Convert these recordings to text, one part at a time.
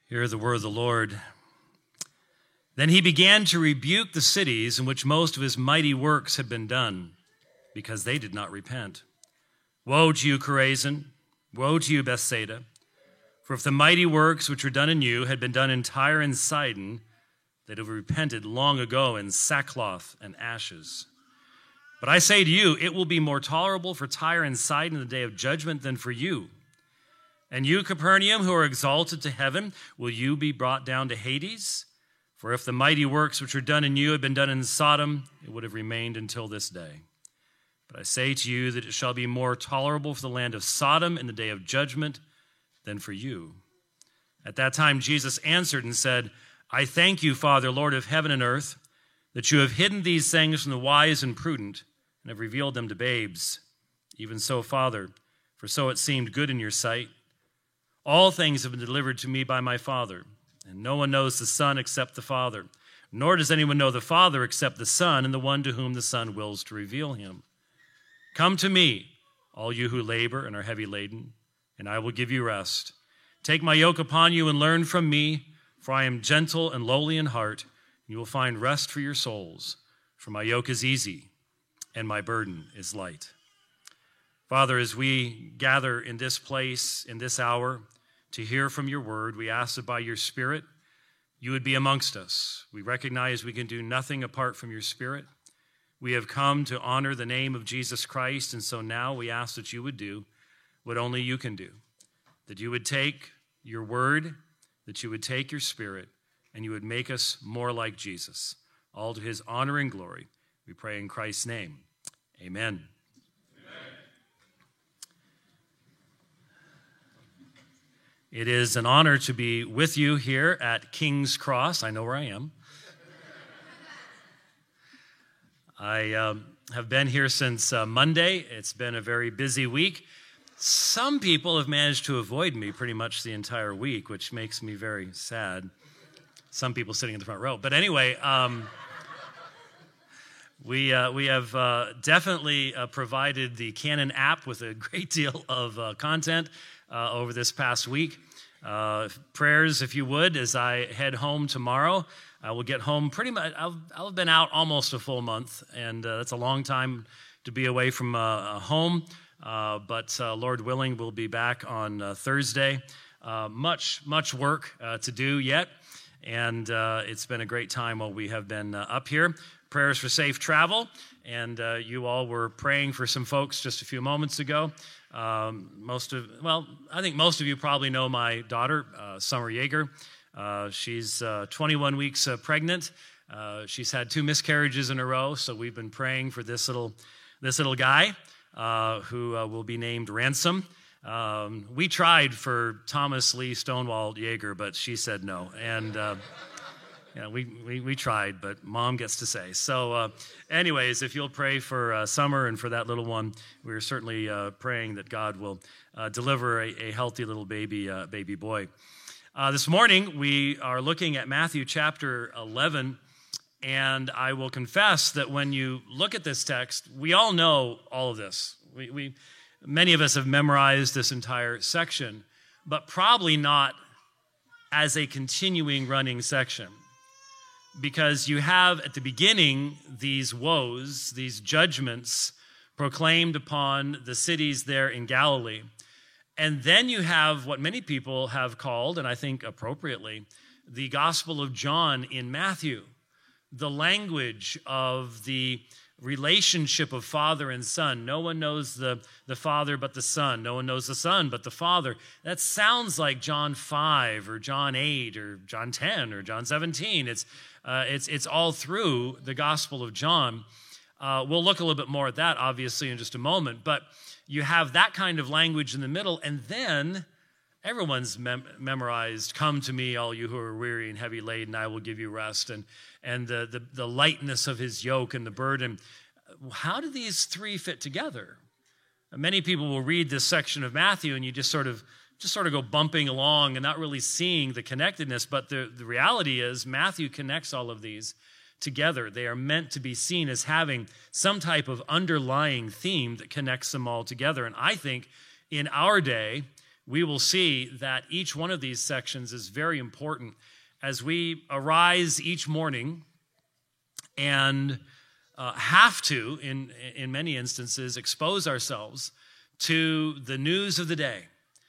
Hear the word of the Lord. Then he began to rebuke the cities in which most of his mighty works had been done, because they did not repent. Woe to you, Chorazin! Woe to you, Bethsaida! For if the mighty works which were done in you had been done in Tyre and Sidon, they'd have repented long ago in sackcloth and ashes. But I say to you, it will be more tolerable for Tyre and Sidon in the day of judgment than for you. And you, Capernaum, who are exalted to heaven, will you be brought down to Hades? For if the mighty works which were done in you had been done in Sodom, it would have remained until this day. But I say to you that it shall be more tolerable for the land of Sodom in the day of judgment than for you. At that time Jesus answered and said, I thank you, Father, Lord of heaven and earth, that you have hidden these things from the wise and prudent and have revealed them to babes. Even so, Father, for so it seemed good in your sight. All things have been delivered to me by my Father, and no one knows the Son except the Father, nor does anyone know the Father except the Son and the one to whom the Son wills to reveal him. Come to me, all you who labor and are heavy laden, and I will give you rest. Take my yoke upon you and learn from me, for I am gentle and lowly in heart, and you will find rest for your souls. For my yoke is easy, and my burden is light. Father, as we gather in this place, in this hour, to hear from your word, we ask that by your Spirit, you would be amongst us. We recognize we can do nothing apart from your Spirit. We have come to honor the name of Jesus Christ, and so now we ask that you would do what only you can do, that you would take your word, that you would take your Spirit, and you would make us more like Jesus, all to his honor and glory. We pray in Christ's name. Amen. It is an honor to be with you here at King's Cross. I know where I am. I have been here since Monday. It's been a very busy week. Some people have managed to avoid me pretty much the entire week, which makes me very sad. Some people sitting in the front row. But anyway, we have definitely provided the Canon app with a great deal of content over this past week. Prayers, if you would, as I head home tomorrow. I will get home pretty much, I'll have been out almost a full month, and that's a long time to be away from home. But Lord willing, we'll be back on Thursday. Much work to do yet, and it's been a great time while we have been up here. Prayers for safe travel, and you all were praying for some folks just a few moments ago. I think most of you probably know my daughter, Summer Yeager. She's 21 weeks pregnant. She's had 2 miscarriages in a row, so we've been praying for this little guy who will be named Ransom. We tried for Thomas Lee Stonewall Yeager, but she said no, and we tried, but Mom gets to say. So anyways, if you'll pray for Summer and for that little one, we're certainly praying that God will deliver a healthy little baby boy. This morning, we are looking at Matthew chapter 11, and I will confess that when you look at this text, we all know all of this. Many of us have memorized this entire section, but probably not as a continuing running section. Because you have at the beginning these woes, these judgments proclaimed upon the cities there in Galilee. And then you have what many people have called, and I think appropriately, the Gospel of John in Matthew. The language of the relationship of Father and Son. No one knows the Father but the Son. No one knows the Son but the Father. That sounds like John 5 or John 8 or John 10 or John 17. It's all through the Gospel of John. We'll look a little bit more at that, obviously, in just a moment. But you have that kind of language in the middle, and then everyone's memorized, come to me, all you who are weary and heavy laden, I will give you rest, and the lightness of his yoke and the burden. How do these three fit together? Many people will read this section of Matthew, and you just sort of go bumping along and not really seeing the connectedness, but the reality is Matthew connects all of these together. They are meant to be seen as having some type of underlying theme that connects them all together. And I think in our day, we will see that each one of these sections is very important as we arise each morning and have to, in many instances, expose ourselves to the news of the day.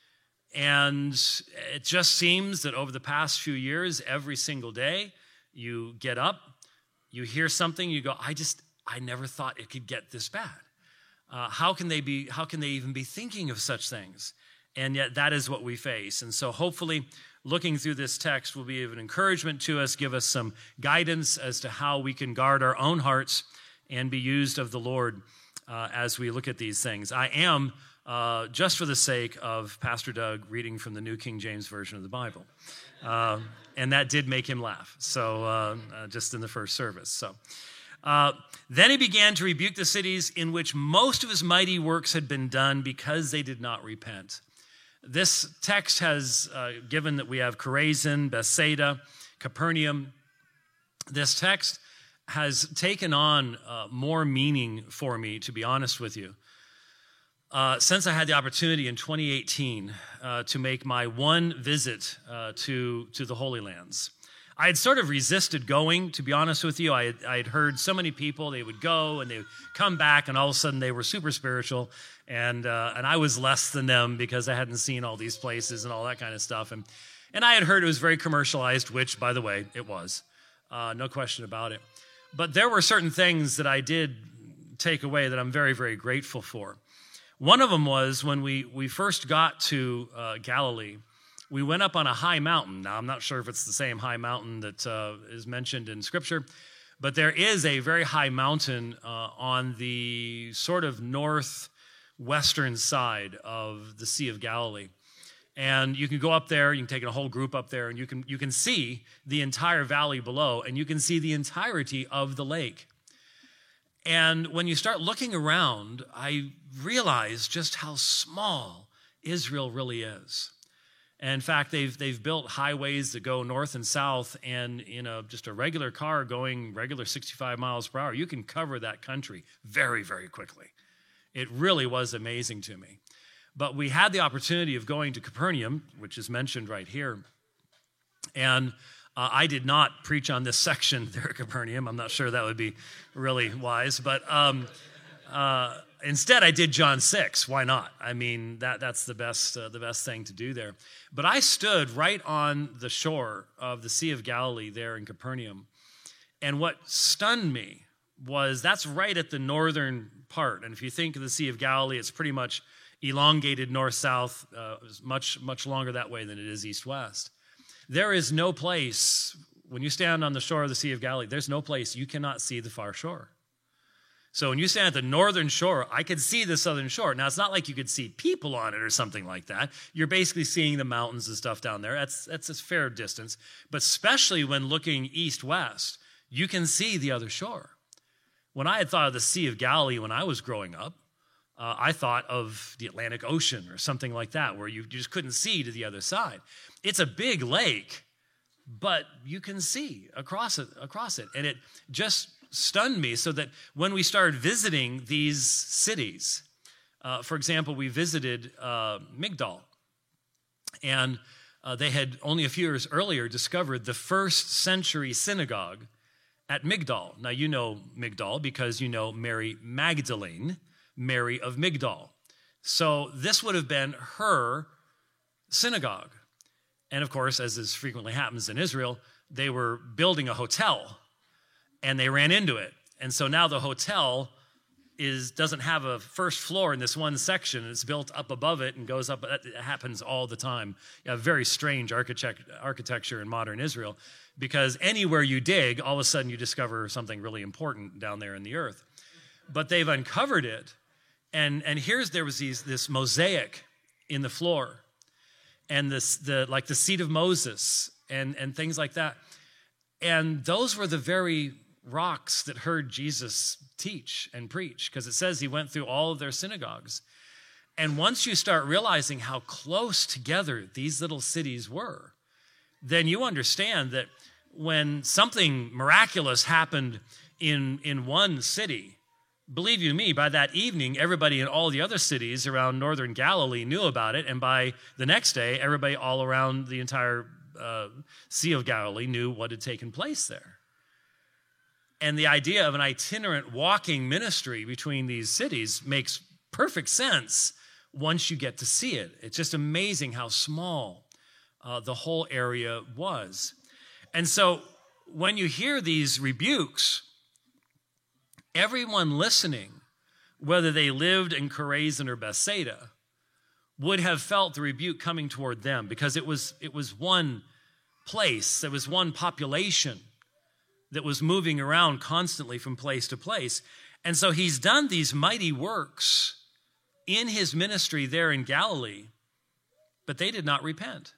And it just seems that over the past few years, every single day, you get up, you hear something, you go, I never thought it could get this bad. How can they even be thinking of such things? And yet that is what we face. And so hopefully looking through this text will be of an encouragement to us, give us some guidance as to how we can guard our own hearts and be used of the Lord as we look at these things. I am, just for the sake of Pastor Doug, reading from the New King James Version of the Bible. And that did make him laugh, so just in the first service. So then he began to rebuke the cities in which most of his mighty works had been done because they did not repent. This text has, given that we have Chorazin, Bethsaida, Capernaum, this text has taken on more meaning for me, to be honest with you, since I had the opportunity in 2018 to make my one visit to the Holy Lands. I had sort of resisted going, to be honest with you. I had heard so many people, they would go and they would come back, and all of a sudden they were super spiritual, and I was less than them because I hadn't seen all these places and all that kind of stuff. And I had heard it was very commercialized, which, by the way, it was. No question about it. But there were certain things that I did take away that I'm very, very grateful for. One of them was when we first got to Galilee, we went up on a high mountain. Now, I'm not sure if it's the same high mountain that is mentioned in Scripture, but there is a very high mountain on the sort of northwestern side of the Sea of Galilee. And you can go up there, you can take a whole group up there, and you can see the entire valley below, and you can see the entirety of the lake. And when you start looking around, I realized just how small Israel really is. And in fact, they've built highways that go north and south, and just a regular car going regular 65 miles per hour, you can cover that country very, very quickly. It really was amazing to me. But we had the opportunity of going to Capernaum, which is mentioned right here. And I did not preach on this section there at Capernaum. I'm not sure that would be really wise. But instead, I did John 6. Why not? I mean, that's the best thing to do there. But I stood right on the shore of the Sea of Galilee there in Capernaum. And what stunned me was that's right at the northern part. And if you think of the Sea of Galilee, it's pretty much elongated north-south, much, much longer that way than it is east-west. There is no place, when you stand on the shore of the Sea of Galilee, there's no place you cannot see the far shore. So when you stand at the northern shore, I could see the southern shore. Now, it's not like you could see people on it or something like that. You're basically seeing the mountains and stuff down there. That's a fair distance. But especially when looking east-west, you can see the other shore. When I had thought of the Sea of Galilee when I was growing up, I thought of the Atlantic Ocean or something like that, where you just couldn't see to the other side. It's a big lake, but you can see across it. And it just stunned me so that when we started visiting these cities, for example, we visited Migdal, and they had only a few years earlier discovered the first century synagogue at Migdal. Now, you know Migdal because you know Mary Magdalene, Mary of Migdal. So this would have been her synagogue. And of course, as this frequently happens in Israel, they were building a hotel and they ran into it. And so now the hotel doesn't have a first floor in this one section. It's built up above it and goes up. It happens all the time. You have very strange architecture in modern Israel because anywhere you dig, all of a sudden you discover something really important down there in the earth. But they've uncovered it. And there was this mosaic in the floor, and the seat of Moses and things like that. And those were the very rocks that heard Jesus teach and preach, because it says he went through all of their synagogues. And once you start realizing how close together these little cities were, then you understand that when something miraculous happened in one city, believe you me, by that evening, everybody in all the other cities around northern Galilee knew about it, and by the next day, everybody all around the entire Sea of Galilee knew what had taken place there. And the idea of an itinerant walking ministry between these cities makes perfect sense once you get to see it. It's just amazing how small the whole area was. And so when you hear these rebukes, everyone listening, whether they lived in Chorazin or Bethsaida, would have felt the rebuke coming toward them, because it was one place, there was one population that was moving around constantly from place to place. And so he's done these mighty works in his ministry there in Galilee, but they did not repent.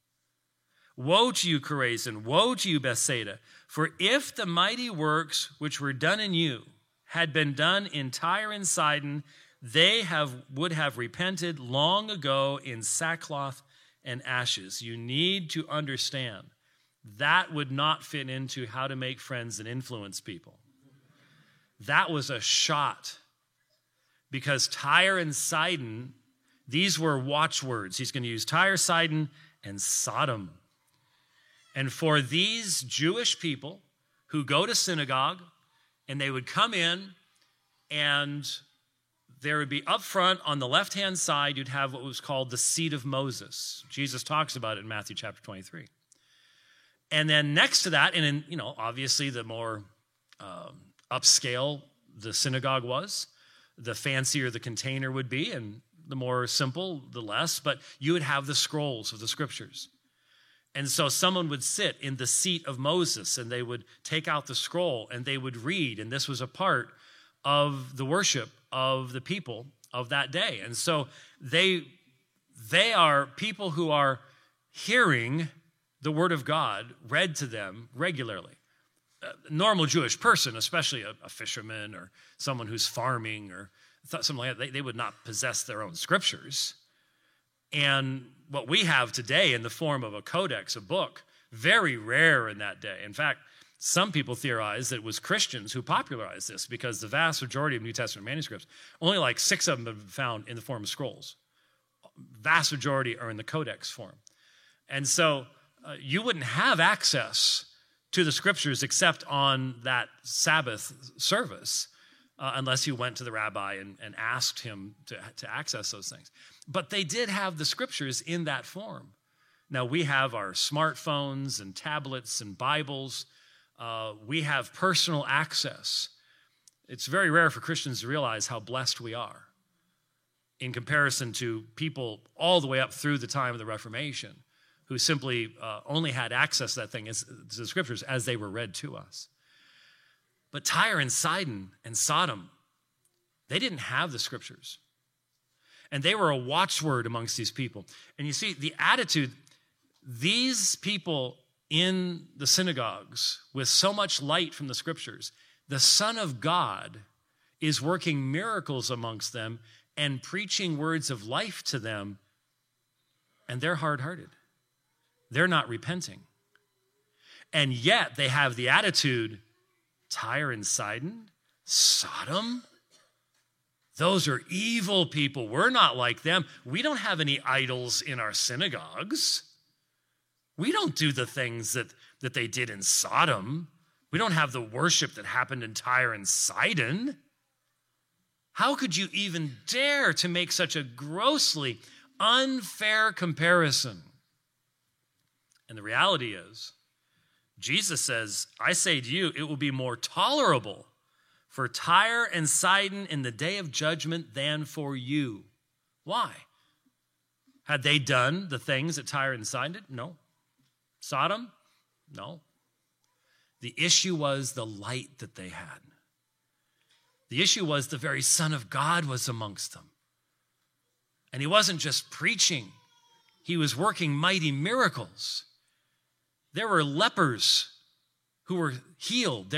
Woe to you, Chorazin! Woe to you, Bethsaida! For if the mighty works which were done in you had been done in Tyre and Sidon, they would have repented long ago in sackcloth and ashes. You need to understand that would not fit into how to make friends and influence people. That was a shot, because Tyre and Sidon, these were watchwords. He's going to use Tyre, Sidon, and Sodom. And for these Jewish people who go to synagogue, and they would come in, and there would be up front on the left-hand side, you'd have what was called the seat of Moses. Jesus talks about it in Matthew chapter 23. And then next to that, and in, obviously the more upscale the synagogue was, the fancier the container would be, and the more simple, the less, but you would have the scrolls of the scriptures. And so someone would sit in the seat of Moses, and they would take out the scroll, and they would read, and this was a part of the worship of the people of that day. And so they are people who are hearing the word of God read to them regularly. A normal Jewish person, especially a fisherman or someone who's farming or something like that, they would not possess their own scriptures. And what we have today in the form of a codex, a book, very rare in that day. In fact, some people theorize that it was Christians who popularized this, because the vast majority of New Testament manuscripts, only like 6 of them have been found in the form of scrolls. Vast majority are in the codex form. And so you wouldn't have access to the scriptures except on that Sabbath service, unless you went to the rabbi and asked him to access those things. But they did have the scriptures in that form. Now, we have our smartphones and tablets and Bibles. We have personal access. It's very rare for Christians to realize how blessed we are in comparison to people all the way up through the time of the Reformation, who simply only had access to that thing, to the scriptures, as they were read to us. But Tyre and Sidon and Sodom, they didn't have the scriptures. And they were a watchword amongst these people. And you see, the attitude, these people in the synagogues with so much light from the scriptures, the Son of God is working miracles amongst them and preaching words of life to them, and they're hard-hearted. They're not repenting. And yet they have the attitude, Tyre and Sidon, Sodom, those are evil people. We're not like them. We don't have any idols in our synagogues. We don't do the things that they did in Sodom. We don't have the worship that happened in Tyre and Sidon. How could you even dare to make such a grossly unfair comparison? And the reality is, Jesus says, I say to you, it will be more tolerable for Tyre and Sidon in the day of judgment than for you. Why? Had they done the things that Tyre and Sidon did? No. Sodom? No. The issue was the light that they had. The issue was the very Son of God was amongst them. And he wasn't just preaching. He was working mighty miracles. There were lepers who were healed.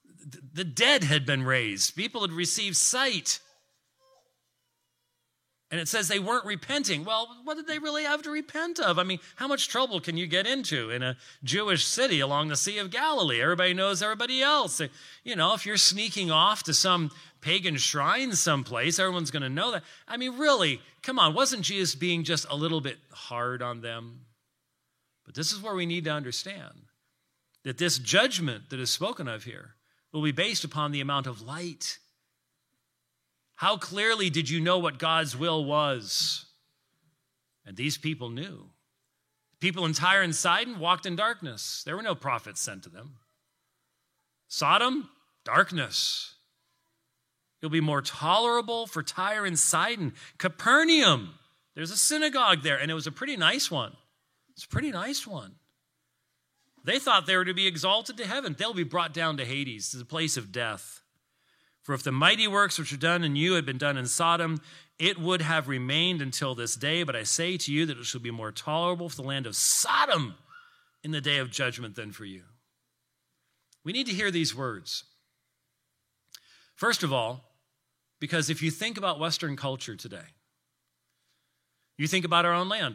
The dead had been raised. People had received sight. And it says they weren't repenting. Well, what did they really have to repent of? I mean, how much trouble can you get into in a Jewish city along the Sea of Galilee? Everybody knows everybody else. You know, if you're sneaking off to some pagan shrine someplace, everyone's going to know that. I mean, really, come on, wasn't Jesus being just a little bit hard on them? But this is where we need to understand that this judgment that is spoken of here will be based upon the amount of light. How clearly did you know what God's will was? And these people knew. People in Tyre and Sidon walked in darkness. There were no prophets sent to them. Sodom, darkness. It'll be more tolerable for Tyre and Sidon. Capernaum, there's a synagogue there, and it was a pretty nice one. It's a pretty nice one. They thought they were to be exalted to heaven. They'll be brought down to Hades, to the place of death. For if the mighty works which are done in you had been done in Sodom, it would have remained until this day. But I say to you that it shall be more tolerable for the land of Sodom in the day of judgment than for you. We need to hear these words. First of all, because if you think about Western culture today, you think about our own land.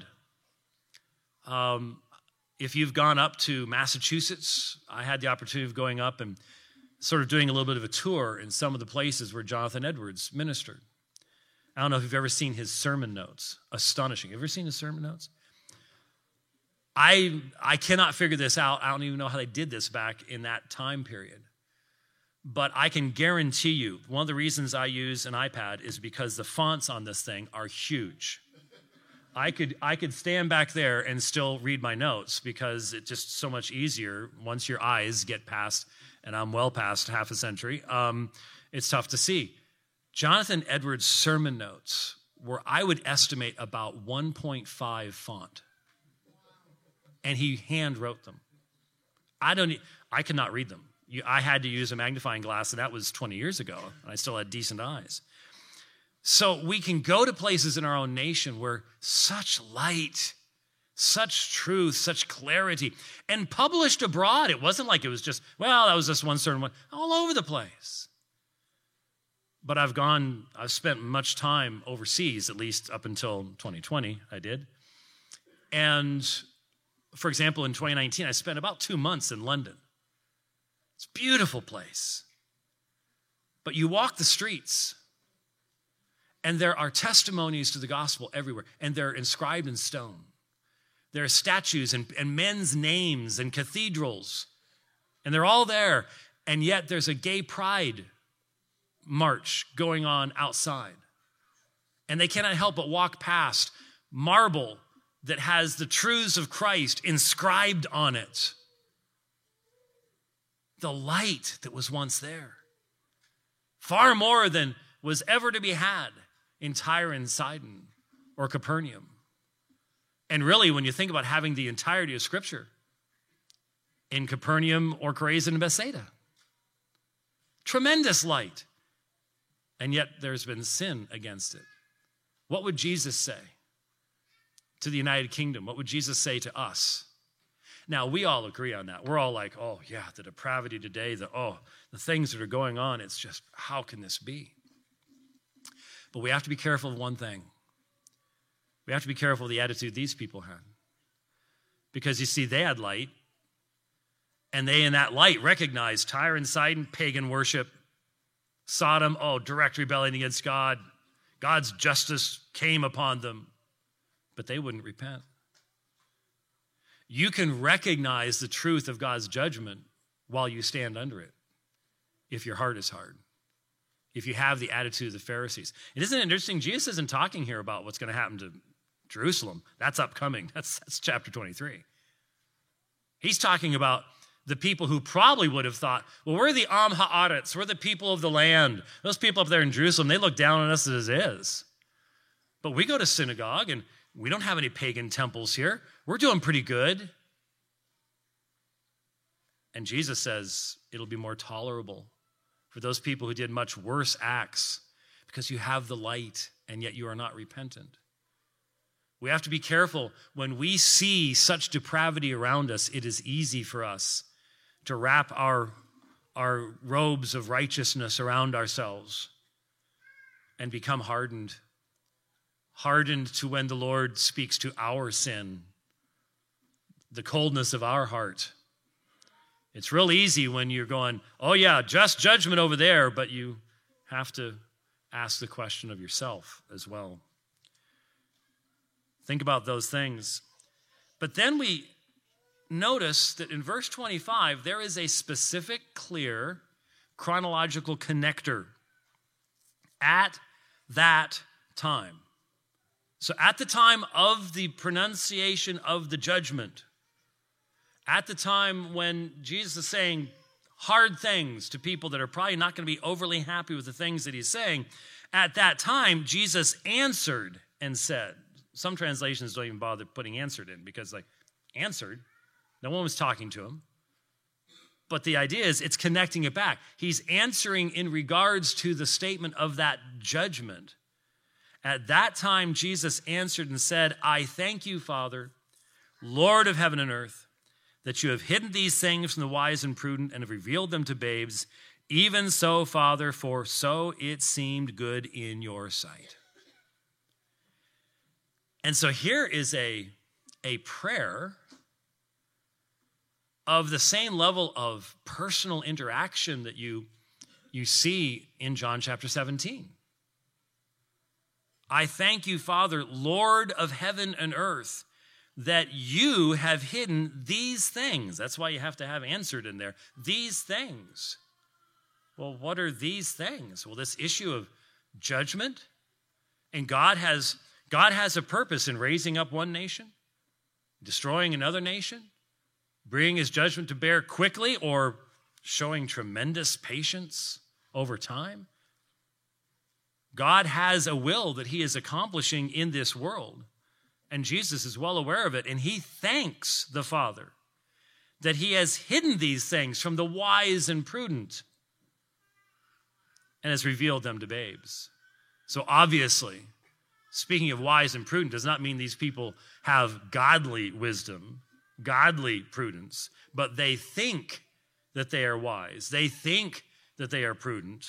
If you've gone up to Massachusetts, I had the opportunity of going up and sort of doing a little bit of a tour in some of the places where Jonathan Edwards ministered. I don't know if you've ever seen his sermon notes. Astonishing. Ever seen his sermon notes? I cannot figure this out. I don't even know how they did this back in that time period. But I can guarantee you, one of the reasons I use an iPad is because the fonts on this thing are huge. I could stand back there and still read my notes because it's just so much easier once your eyes get past, and I'm well past half a century, it's tough to see. Jonathan Edwards' sermon notes were, I would estimate, about 1.5 font. And he hand wrote them. I could not read them. I had to use a magnifying glass, and that was 20 years ago, and I still had decent eyes. So we can go to places in our own nation where such light, such truth, such clarity, and published abroad. It wasn't like it was just, well, that was just one certain one, all over the place. But I've spent much time overseas, at least up until 2020, I did. And for example, in 2019, I spent about 2 months in London. It's a beautiful place. But you walk the streets, and there are testimonies to the gospel everywhere, and they're inscribed in stone. There are statues and men's names and cathedrals, and they're all there, and yet there's a gay pride march going on outside. And they cannot help but walk past marble that has the truths of Christ inscribed on it. The light that was once there. Far more than was ever to be had in Tyre and Sidon or Capernaum. And really, when you think about having the entirety of Scripture in Capernaum or Chorazin and Bethsaida, tremendous light. And yet there's been sin against it. What would Jesus say to the United Kingdom? What would Jesus say to us? Now, we all agree on that. We're all like, oh, yeah, the depravity today, the things that are going on, it's just, how can this be? But we have to be careful of one thing. We have to be careful of the attitude these people had. Because you see, they had light, and they in that light recognized Tyre and Sidon, pagan worship. Sodom, direct rebellion against God. God's justice came upon them. But they wouldn't repent. You can recognize the truth of God's judgment while you stand under it, if your heart is hard, if you have the attitude of the Pharisees. It isn't interesting, Jesus isn't talking here about what's going to happen to Jerusalem. That's upcoming. That's chapter 23. He's talking about the people who probably would have thought, well, we're the Am Ha'aretz, we're the people of the land. Those people up there in Jerusalem, they look down on us as is. But we go to synagogue, and we don't have any pagan temples here. We're doing pretty good. And Jesus says it'll be more tolerable for those people who did much worse acts because you have the light and yet you are not repentant. We have to be careful. When we see such depravity around us, it is easy for us to wrap our robes of righteousness around ourselves and become hardened hardened to when the Lord speaks to our sin, the coldness of our heart. It's real easy when you're going, oh yeah, just judgment over there, but you have to ask the question of yourself as well. Think about those things. But then we notice that in verse 25, there is a specific, clear, chronological connector. At that time. So at the time of the pronunciation of the judgment, at the time when Jesus is saying hard things to people that are probably not going to be overly happy with the things that he's saying, at that time, Jesus answered and said. Some translations don't even bother putting answered in because, answered, no one was talking to him. But the idea is it's connecting it back. He's answering in regards to the statement of that judgment. At that time, Jesus answered and said, I thank you, Father, Lord of heaven and earth, that you have hidden these things from the wise and prudent and have revealed them to babes. Even so, Father, for so it seemed good in your sight. And so here is a prayer of the same level of personal interaction that you see in John chapter 17. I thank you, Father, Lord of heaven and earth, that you have hidden these things. That's why you have to have answered in there. These things. Well, what are these things? Well, this issue of judgment. And God has a purpose in raising up one nation, destroying another nation, bringing his judgment to bear quickly or showing tremendous patience over time. God has a will that he is accomplishing in this world, and Jesus is well aware of it, and he thanks the Father that he has hidden these things from the wise and prudent and has revealed them to babes. So obviously, speaking of wise and prudent does not mean these people have godly wisdom, godly prudence, but they think that they are wise. They think that they are prudent.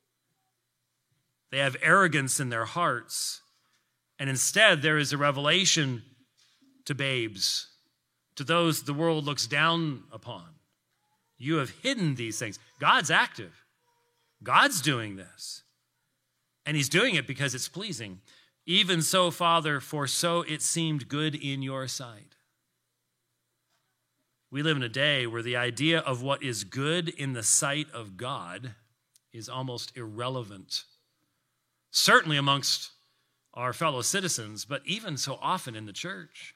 They have arrogance in their hearts. And instead, there is a revelation to babes, to those the world looks down upon. You have hidden these things. God's active. God's doing this. And he's doing it because it's pleasing. Even so, Father, for so it seemed good in your sight. We live in a day where the idea of what is good in the sight of God is almost irrelevant. Certainly amongst our fellow citizens, but even so often in the church.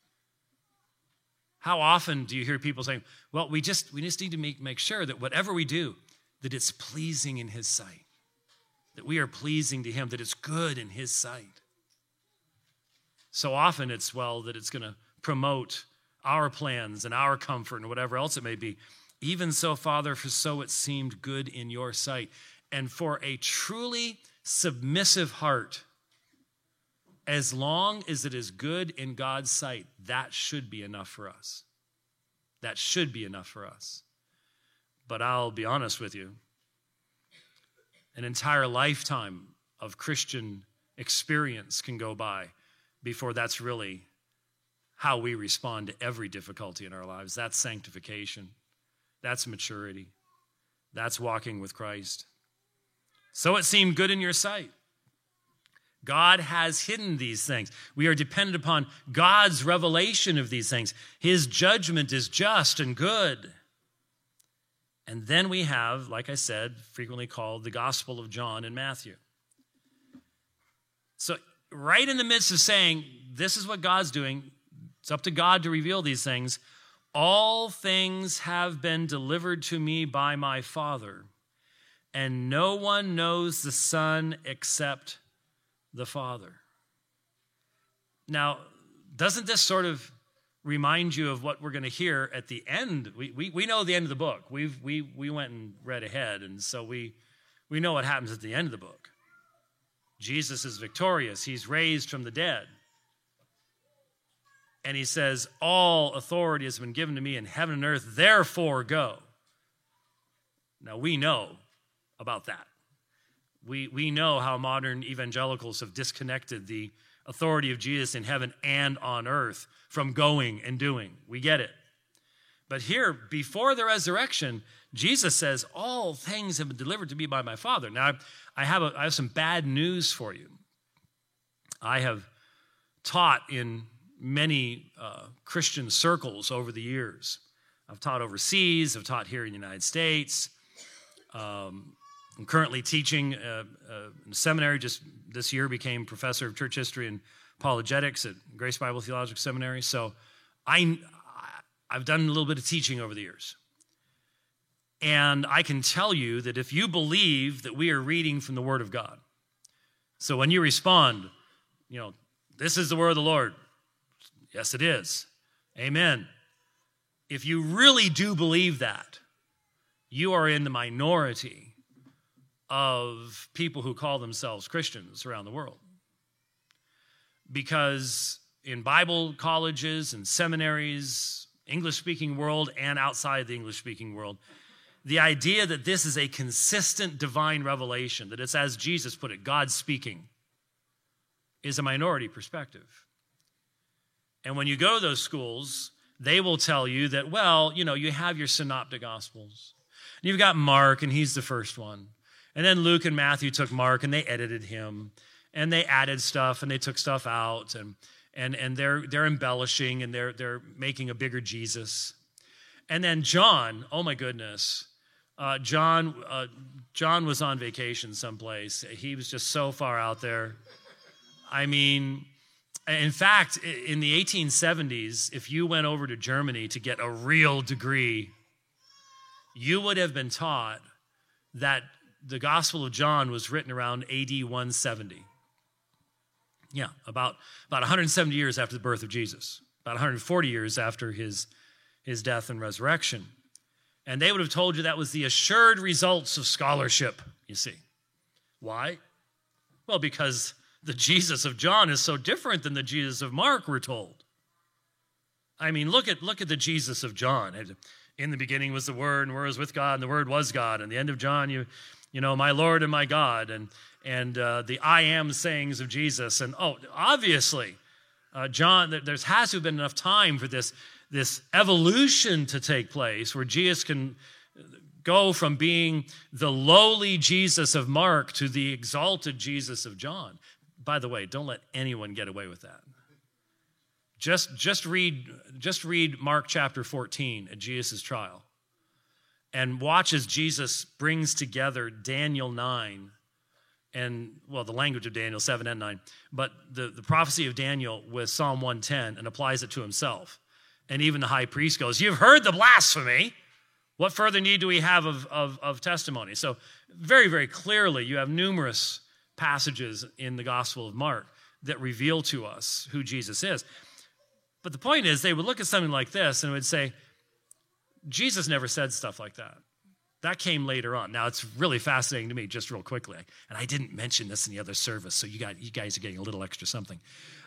How often do you hear people saying, well, we just need to make sure that whatever we do, that it's pleasing in his sight, that we are pleasing to him, that it's good in his sight. So often it's, that it's going to promote our plans and our comfort and whatever else it may be. Even so, Father, for so it seemed good in your sight. And for a truly submissive heart, as long as it is good in God's sight, that should be enough for us. That should be enough for us. But I'll be honest with you, an entire lifetime of Christian experience can go by before that's really how we respond to every difficulty in our lives. That's sanctification. That's maturity. That's walking with Christ. So it seemed good in your sight. God has hidden these things. We are dependent upon God's revelation of these things. His judgment is just and good. And then we have, like I said, frequently called the Gospel of John and Matthew. So right in the midst of saying, this is what God's doing, it's up to God to reveal these things, all things have been delivered to me by my Father, and no one knows the Son except the Father. Now, doesn't this sort of remind you of what we're going to hear at the end? We know the end of the book. We went and read ahead, and so we know what happens at the end of the book. Jesus is victorious. He's raised from the dead. And he says, all authority has been given to me in heaven and earth, therefore go. Now, we know about that. We know how modern evangelicals have disconnected the authority of Jesus in heaven and on earth from going and doing. We get it. But here, before the resurrection, Jesus says, all things have been delivered to me by my Father. Now, I have some bad news for you. I have taught in many Christian circles over the years. I've taught overseas. I've taught here in the United States. I'm currently teaching in a seminary. Just this year became professor of church history and apologetics at Grace Bible Theological Seminary. So I've done a little bit of teaching over the years. And I can tell you that if you believe that we are reading from the Word of God, so when you respond, this is the word of the Lord. Yes, it is. Amen. If you really do believe that, you are in the minority of people who call themselves Christians around the world. Because in Bible colleges and seminaries, English-speaking world and outside the English-speaking world, the idea that this is a consistent divine revelation, that it's as Jesus put it, God speaking, is a minority perspective. And when you go to those schools, they will tell you that, you have your synoptic gospels. And you've got Mark, and he's the first one. And then Luke and Matthew took Mark, and they edited him. And they added stuff, and they took stuff out. And they're embellishing, and they're making a bigger Jesus. And then John, oh my goodness. John was on vacation someplace. He was just so far out there. I mean, in fact, in the 1870s, if you went over to Germany to get a real degree, you would have been taught that the Gospel of John was written around AD 170. Yeah, about 170 years after the birth of Jesus, about 140 years after his death and resurrection. And they would have told you that was the assured results of scholarship, you see. Why? Well, because the Jesus of John is so different than the Jesus of Mark, we're told. I mean, look at the Jesus of John. In the beginning was the Word, and the Word was with God, and the Word was God. And the end of John, you know, my Lord and my God, and the I am sayings of Jesus. And obviously, John, there has to have been enough time for this evolution to take place where Jesus can go from being the lowly Jesus of Mark to the exalted Jesus of John. By the way, don't let anyone get away with that. Just read Mark chapter 14 at Jesus' trial and watch as Jesus brings together Daniel 9 and, the language of Daniel 7 and 9, but the prophecy of Daniel with Psalm 110 and applies it to himself. And even the high priest goes, "You've heard the blasphemy. What further need do we have of testimony?" So very, very clearly, you have numerous passages in the Gospel of Mark that reveal to us who Jesus is. But the point is, they would look at something like this and would say, Jesus never said stuff like that. That came later on. Now, it's really fascinating to me, just real quickly, and I didn't mention this in the other service, so you guys are getting a little extra something.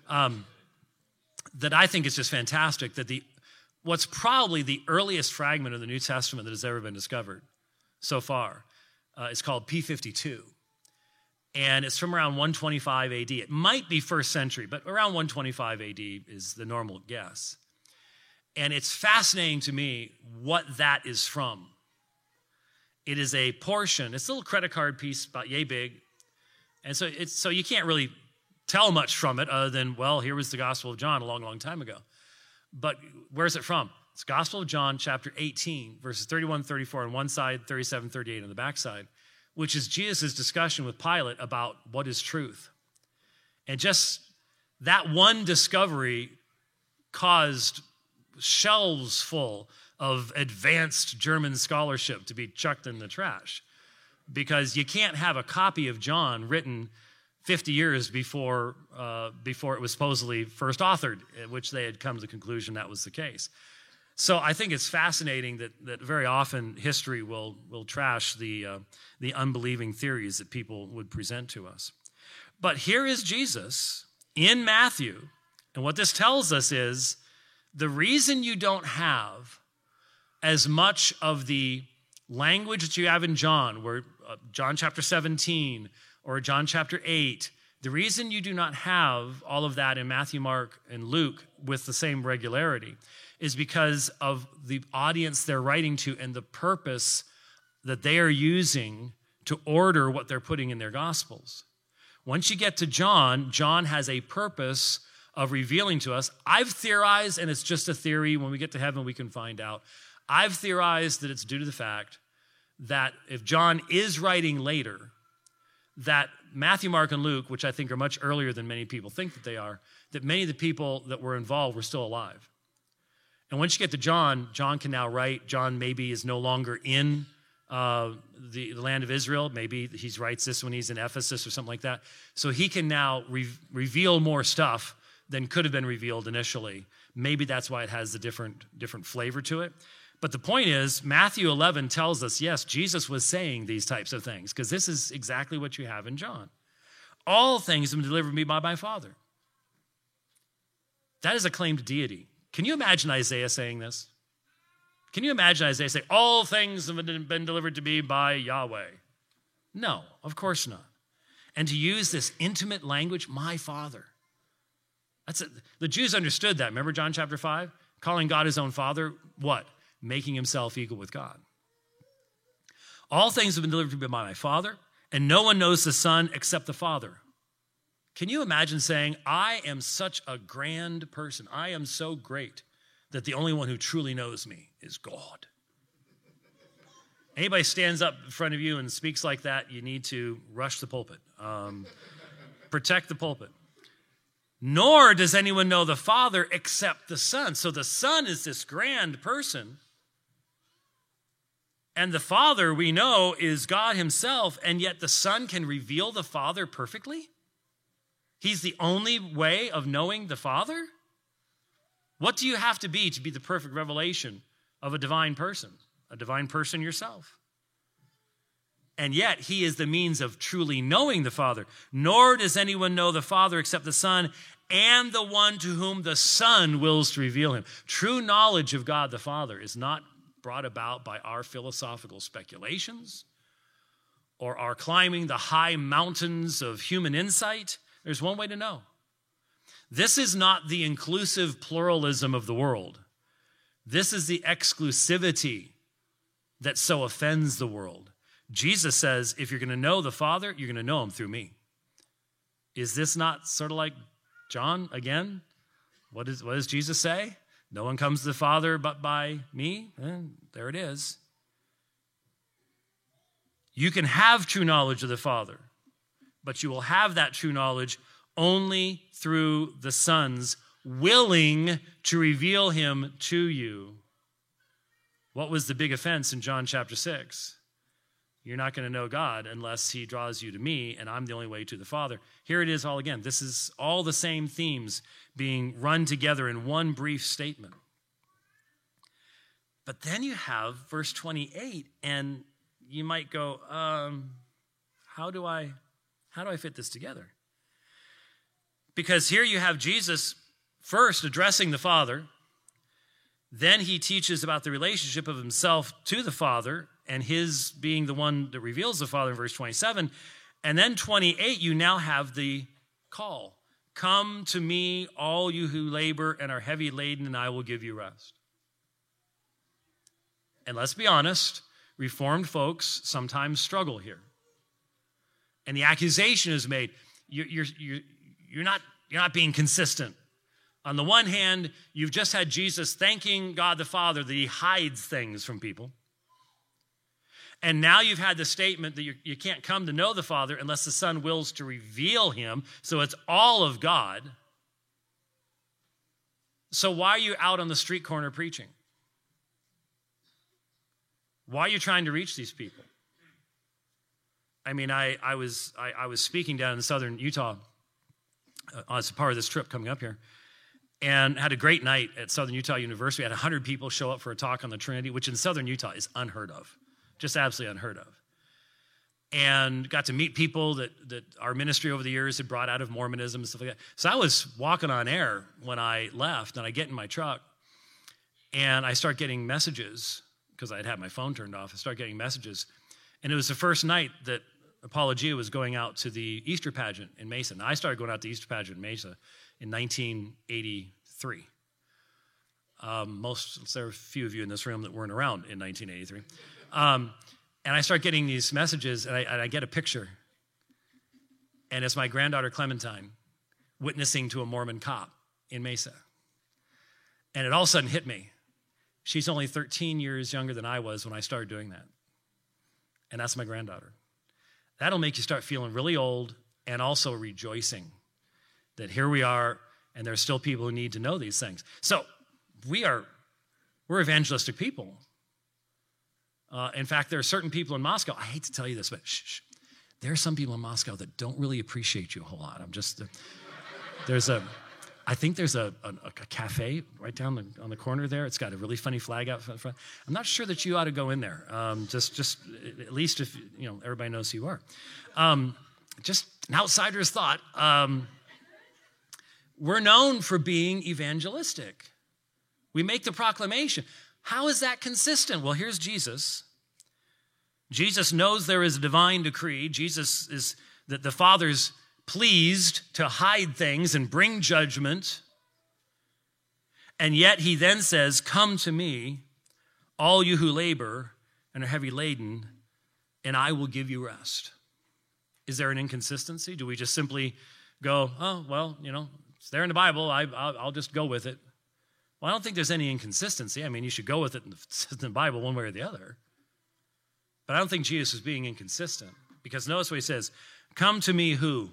That I think is just fantastic, that what's probably the earliest fragment of the New Testament that has ever been discovered so far is called P52. And it's from around 125 AD. It might be first century, but around 125 AD is the normal guess. And it's fascinating to me what that is from. It is a portion, it's a little credit card piece about yay big. And so you can't really tell much from it other than, here was the Gospel of John a long, long time ago. But where's it from? It's Gospel of John, chapter 18, verses 31, 34 on one side, 37, 38 on the back side, which is Jesus' discussion with Pilate about what is truth. And just that one discovery caused shelves full of advanced German scholarship to be chucked in the trash, because you can't have a copy of John written 50 years before it was supposedly first authored, at which they had come to the conclusion that was the case. So I think it's fascinating that very often history will trash the unbelieving theories that people would present to us. But here is Jesus in Matthew, and what this tells us is the reason you don't have as much of the language that you have in John, where John chapter 17 or John chapter 8 The reason you do not have all of that in Matthew, Mark, and Luke with the same regularity is because of the audience they're writing to and the purpose that they are using to order what they're putting in their Gospels. Once you get to John, John has a purpose of revealing to us. I've theorized, and it's just a theory, when we get to heaven we can find out. I've theorized that it's due to the fact that if John is writing later, that Matthew, Mark, and Luke, which I think are much earlier than many people think that they are, that many of the people that were involved were still alive. And once you get to John, John can now write. John maybe is no longer in the land of Israel. Maybe he writes this when he's in Ephesus or something like that. So he can now reveal more stuff than could have been revealed initially. Maybe that's why it has the different flavor to it. But the point is, Matthew 11 tells us, yes, Jesus was saying these types of things, because this is exactly what you have in John. All things have been delivered to me by my Father. That is a claim to deity. Can you imagine Isaiah saying this? Can you imagine Isaiah saying, all things have been delivered to me by Yahweh? No, of course not. And to use this intimate language, my Father. The Jews understood that. Remember John chapter 5? Calling God his own Father, what? Making himself equal with God. All things have been delivered to me by my Father, and no one knows the Son except the Father. Can you imagine saying, I am such a grand person. I am so great that the only one who truly knows me is God. Anybody stands up in front of you and speaks like that, you need to rush the pulpit. Protect the pulpit. Nor does anyone know the Father except the Son. So the Son is this grand person. And the Father, we know, is God himself, and yet the Son can reveal the Father perfectly? He's the only way of knowing the Father? What do you have to be the perfect revelation of a divine person? A divine person yourself. And yet, he is the means of truly knowing the Father. Nor does anyone know the Father except the Son and the one to whom the Son wills to reveal him. True knowledge of God the Father is not brought about by our philosophical speculations or our climbing the high mountains of human insight. There's one way to know. This is not the inclusive pluralism of the world. This is the exclusivity that so offends the world. Jesus says, if you're going to know the Father, you're going to know him through me. Is this not sort of like John again? What does Jesus say? No one comes to the Father but by me. And there it is. You can have true knowledge of the Father, but you will have that true knowledge only through the Son's willing to reveal him to you. What was the big offense in John chapter 6? You're not going to know God unless he draws you to me, and I'm the only way to the Father. Here it is all again. This is all the same themes being run together in one brief statement. But then you have verse 28, and you might go, how do I fit this together? Because here you have Jesus first addressing the Father. Then he teaches about the relationship of himself to the Father and his being the one that reveals the Father in verse 27. And then 28, you now have the call. Come to me, all you who labor and are heavy laden, and I will give you rest. And let's be honest, Reformed folks sometimes struggle here. And the accusation is made, you're not being consistent. On the one hand, you've just had Jesus thanking God the Father that he hides things from people. And now you've had the statement that you can't come to know the Father unless the Son wills to reveal him. So it's all of God. So why are you out on the street corner preaching? Why are you trying to reach these people? I mean, I was speaking down in southern Utah as a part of this trip coming up here, and had a great night at Southern Utah University. We had 100 people show up for a talk on the Trinity, which in southern Utah is unheard of, just absolutely unheard of. And got to meet people that our ministry over the years had brought out of Mormonism and stuff like that. So I was walking on air when I left, and I get in my truck, and I start getting messages, because I had my phone turned off. I start getting messages, and it was the first night that Apologia was going out to the Easter pageant in Mesa. Now, I started going out to the Easter pageant in Mesa in 1983. There are a few of you in this room that weren't around in 1983. And I start getting these messages, and I get a picture. And it's my granddaughter Clementine witnessing to a Mormon cop in Mesa. And it all of a sudden hit me. She's only 13 years younger than I was when I started doing that. And that's my granddaughter. That'll make you start feeling really old and also rejoicing that here we are, and there's still people who need to know these things. So we're evangelistic people. In fact, there are certain people in Moscow, I hate to tell you this, but shh. There are some people in Moscow that don't really appreciate you a whole lot. I think there's a cafe right down on the corner there. It's got a really funny flag out front. I'm not sure that you ought to go in there. Just at least if everybody knows who you are. Just an outsider's thought. We're known for being evangelistic. We make the proclamation. How is that consistent? Well, here's Jesus. Jesus knows there is a divine decree. Jesus is that the Father's pleased to hide things and bring judgment. And yet he then says, "Come to me, all you who labor and are heavy laden, and I will give you rest." Is there an inconsistency? Do we just simply go, "Oh, well, it's there in the Bible. I'll just go with it"? Well, I don't think there's any inconsistency. I mean, you should go with it in the Bible one way or the other. But I don't think Jesus is being inconsistent, because notice what he says, "Come to me who?"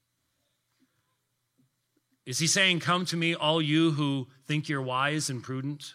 Is he saying, "Come to me, all you who think you're wise and prudent"?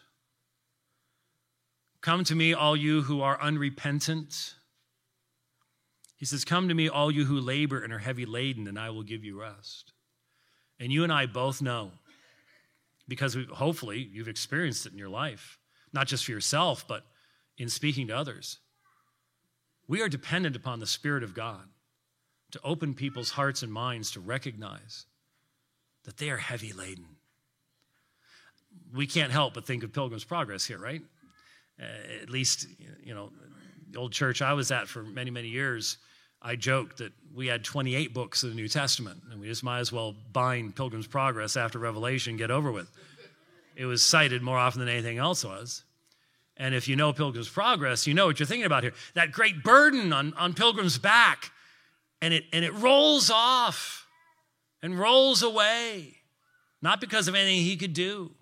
Come to me, all you who are unrepentant. He says, "Come to me, all you who labor and are heavy laden, and I will give you rest." And you and I both know, because hopefully you've experienced it in your life, not just for yourself, but in speaking to others. We are dependent upon the Spirit of God to open people's hearts and minds to recognize that they are heavy laden. We can't help but think of Pilgrim's Progress here, right? At least, the old church I was at for many, many years, I joked that we had 28 books of the New Testament, and we just might as well bind Pilgrim's Progress after Revelation and get over with. It was cited more often than anything else was. And if you know Pilgrim's Progress, you know what you're thinking about here. That great burden on Pilgrim's back, and it rolls off and rolls away, not because of anything he could do.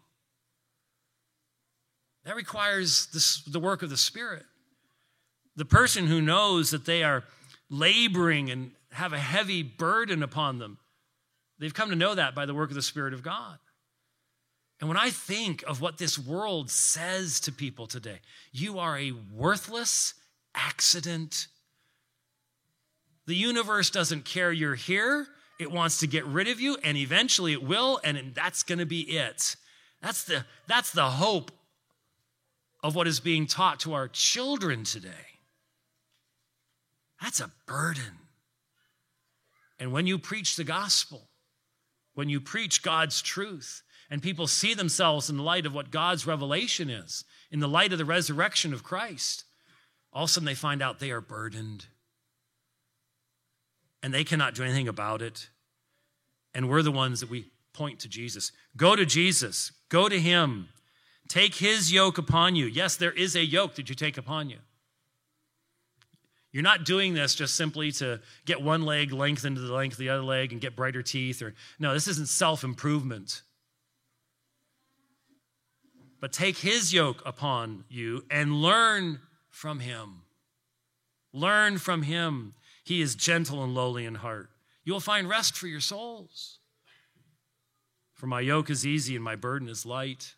That requires the work of the Spirit. The person who knows that they are laboring and have a heavy burden upon them, they've come to know that by the work of the Spirit of God. And when I think of what this world says to people today, you are a worthless accident. The universe doesn't care you're here. It wants to get rid of you, and eventually it will, and that's going to be it. That's the hope of what is being taught to our children today. That's a burden. And when you preach the gospel, when you preach God's truth, and people see themselves in the light of what God's revelation is, in the light of the resurrection of Christ, all of a sudden they find out they are burdened. And they cannot do anything about it. And we're the ones that we point to Jesus. Go to Jesus. Go to him. Take his yoke upon you. Yes, there is a yoke that you take upon you. You're not doing this just simply to get one leg lengthened to the length of the other leg and get brighter teeth. No, this isn't self-improvement. But take his yoke upon you and learn from him. Learn from him. He is gentle and lowly in heart. You will find rest for your souls. For my yoke is easy and my burden is light.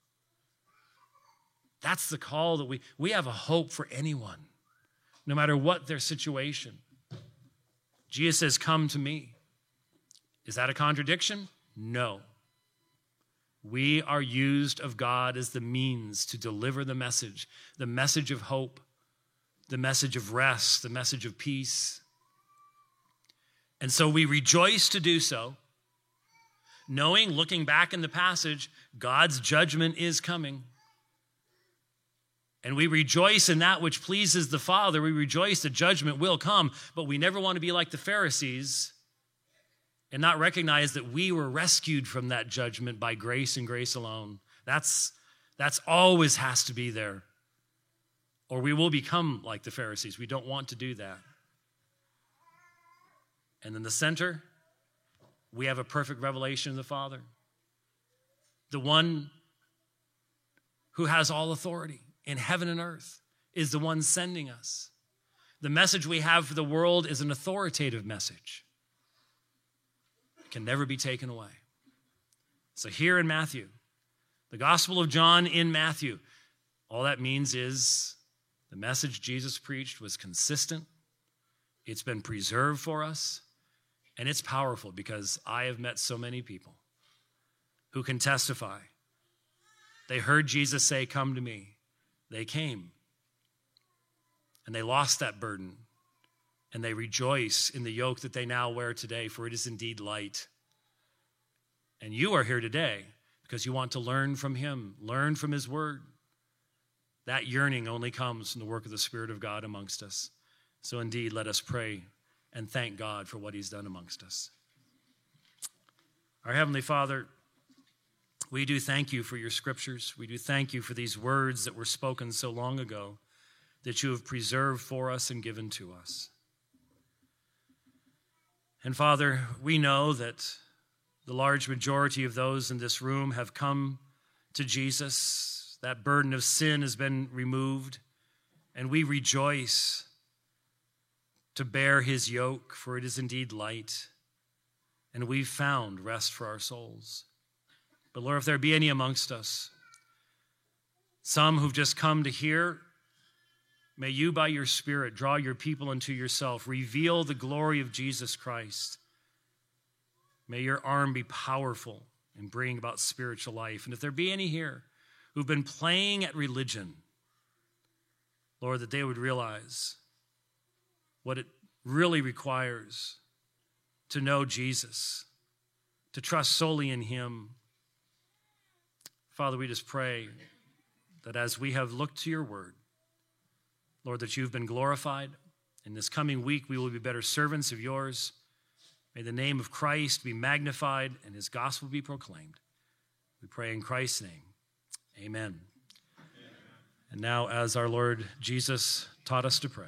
That's the call that we have a hope for anyone, no matter what their situation. Jesus says, "Come to me." Is that a contradiction? No. We are used of God as the means to deliver the message of hope, the message of rest, the message of peace. And so we rejoice to do so, knowing, looking back in the passage, God's judgment is coming. And we rejoice in that which pleases the Father. We rejoice that judgment will come, but we never want to be like the Pharisees and not recognize that we were rescued from that judgment by grace and grace alone. That's always has to be there. Or we will become like the Pharisees. We don't want to do that. And in the center, we have a perfect revelation of the Father. The one who has all authority in heaven and earth is the one sending us. The message we have for the world is an authoritative message. It can never be taken away. So here in Matthew, the Gospel of John in Matthew, all that means is the message Jesus preached was consistent. It's been preserved for us, and it's powerful because I have met so many people who can testify. They heard Jesus say, "Come to me." They came, and they lost that burden, and they rejoice in the yoke that they now wear today, for it is indeed light. And you are here today because you want to learn from him, learn from his word. That yearning only comes from the work of the Spirit of God amongst us. So indeed, let us pray and thank God for what he's done amongst us. Our Heavenly Father, we do thank you for your scriptures. We do thank you for these words that were spoken so long ago that you have preserved for us and given to us. And Father, we know that the large majority of those in this room have come to Jesus. That burden of sin has been removed, and we rejoice to bear his yoke, for it is indeed light, and we've found rest for our souls. But Lord, if there be any amongst us, some who've just come to hear, may you by your Spirit draw your people unto yourself, reveal the glory of Jesus Christ. May your arm be powerful in bringing about spiritual life. And if there be any here who've been playing at religion, Lord, that they would realize what it really requires to know Jesus, to trust solely in him. Father, we just pray that as we have looked to your word, Lord, that you've been glorified. In this coming week, we will be better servants of yours. May the name of Christ be magnified and his gospel be proclaimed. We pray in Christ's name. Amen. And now, as our Lord Jesus taught us to pray.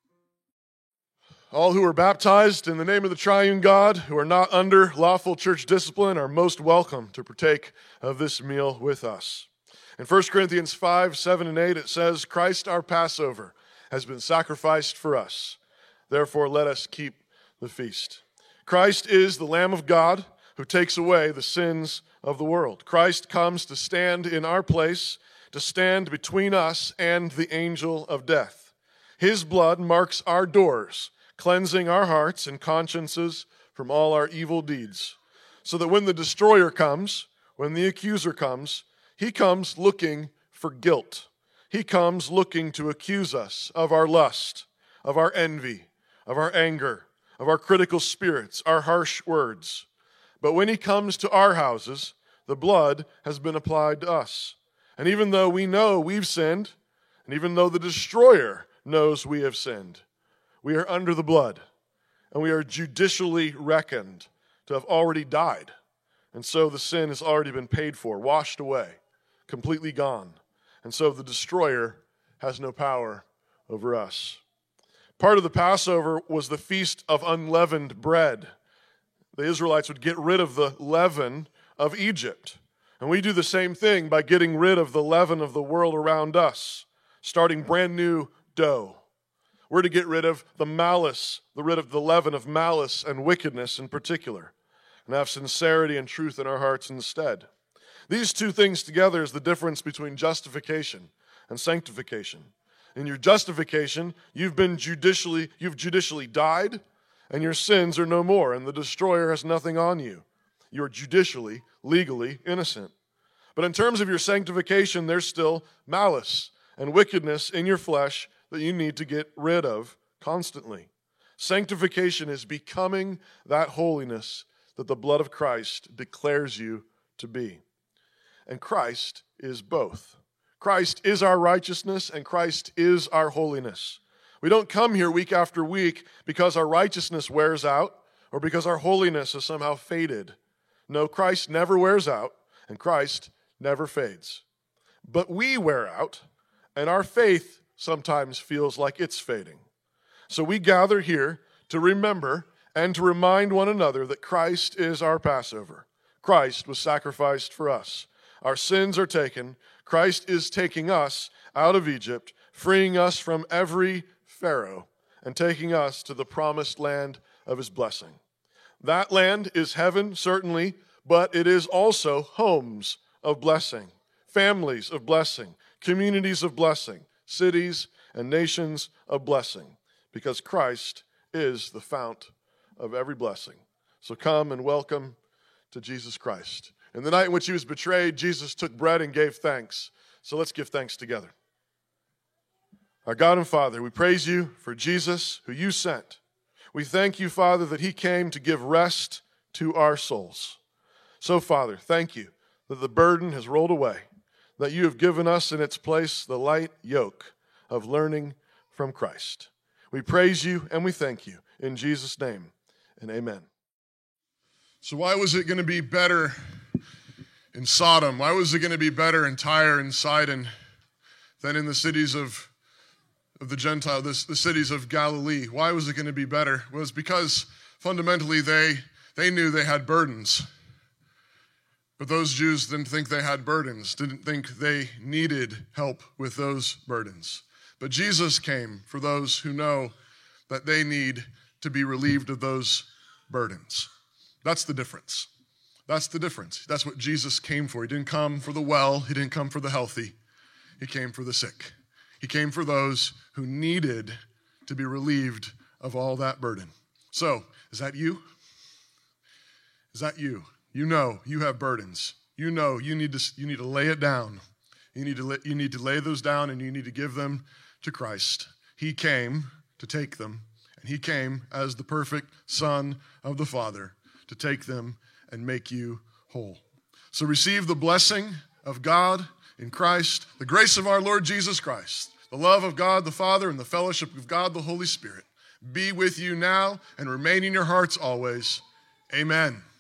All who are baptized in the name of the triune God, who are not under lawful church discipline, are most welcome to partake of this meal with us. In 1 Corinthians 5, 7, and 8, it says, Christ our Passover has been sacrificed for us. Therefore, let us keep the feast. Christ is the Lamb of God who takes away the sins of the world. Christ comes to stand in our place, to stand between us and the angel of death. His blood marks our doors, cleansing our hearts and consciences from all our evil deeds, so that when the destroyer comes, when the accuser comes, he comes looking for guilt. He comes looking to accuse us of our lust, of our envy, of our anger, of our critical spirits, our harsh words. But when he comes to our houses, the blood has been applied to us. And even though we know we've sinned, and even though the destroyer knows we have sinned, we are under the blood, and we are judicially reckoned to have already died. And so the sin has already been paid for, washed away, completely gone. And so the destroyer has no power over us. Part of the Passover was the Feast of Unleavened Bread. The Israelites would get rid of the leaven of Egypt. And we do the same thing by getting rid of the leaven of the world around us, starting brand new dough. We're to get rid of the malice, rid of the leaven of malice and wickedness in particular, and have sincerity and truth in our hearts instead. These two things together is the difference between justification and sanctification. In your justification, you've judicially died, and your sins are no more, and the destroyer has nothing on you. You're judicially, legally innocent. But in terms of your sanctification, there's still malice and wickedness in your flesh that you need to get rid of constantly. Sanctification is becoming that holiness that the blood of Christ declares you to be. And Christ is both. Christ is our righteousness and Christ is our holiness. We don't come here week after week because our righteousness wears out or because our holiness is somehow faded. No, Christ never wears out and Christ never fades. But we wear out and our faith sometimes feels like it's fading. So we gather here to remember and to remind one another that Christ is our Passover. Christ was sacrificed for us. Our sins are taken. Christ is taking us out of Egypt, freeing us from every Pharaoh, and taking us to the promised land of his blessing. That land is heaven, certainly, but it is also homes of blessing, families of blessing, communities of blessing, cities and nations of blessing, because Christ is the fount of every blessing. So come and welcome to Jesus Christ. In the night in which he was betrayed, Jesus took bread and gave thanks. So let's give thanks together. Our God and Father, we praise you for Jesus, who you sent. We thank you, Father, that he came to give rest to our souls. So, Father, thank you that the burden has rolled away, that you have given us in its place the light yoke of learning from Christ. We praise you and we thank you. In Jesus' name, and amen. So why was it going to be better in Sodom? Why was it going to be better in Tyre and Sidon than in the cities of the Gentile, the cities of Galilee? Why was it going to be better? Well, it was because fundamentally they knew they had burdens. But those Jews didn't think they had burdens, didn't think they needed help with those burdens. But Jesus came for those who know that they need to be relieved of those burdens. That's the difference. That's the difference. That's what Jesus came for. He didn't come for the well. He didn't come for the healthy. He came for the sick. He came for those who needed to be relieved of all that burden. So, is that you? Is that you? You know you have burdens. You know you need to lay it down. You need to lay those down and you need to give them to Christ. He came to take them, and he came as the perfect Son of the Father to take them and make you whole. So receive the blessing of God in Christ, the grace of our Lord Jesus Christ, the love of God the Father, and the fellowship of God the Holy Spirit be with you now and remain in your hearts always. Amen.